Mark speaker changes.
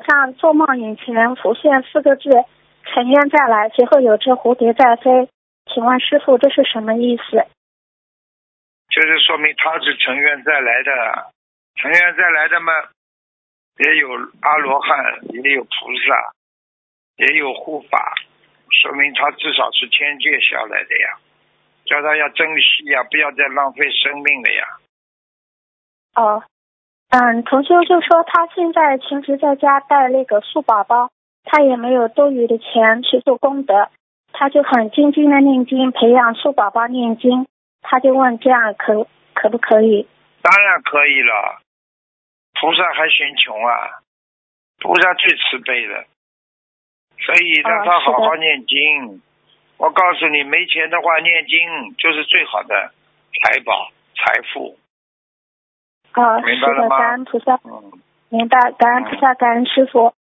Speaker 1: 上做梦以前浮现4个字尘缘再来，随后有只蝴蝶在飞，请问师父这是什么意思？
Speaker 2: 就是说明他是尘缘再来的，尘缘再来的嘛，也有阿罗汉，也有菩萨，也有护法，说明他至少是天界下来的呀，叫他要珍惜呀，不要再浪费生命了呀。
Speaker 1: 哦，同修就说他现在平时在家带那个素宝宝，他也没有多余的钱去做功德，他就很精进的念经，培养素宝宝念经，他就问这样可不可以？
Speaker 2: 当然可以了，菩萨还嫌穷啊，菩萨最慈悲的，所以让他好好念经。我告诉你，没钱的话念经就是最好的财宝财富。
Speaker 1: 明白了吗？感恩菩萨，明白，感恩菩萨，感恩师父。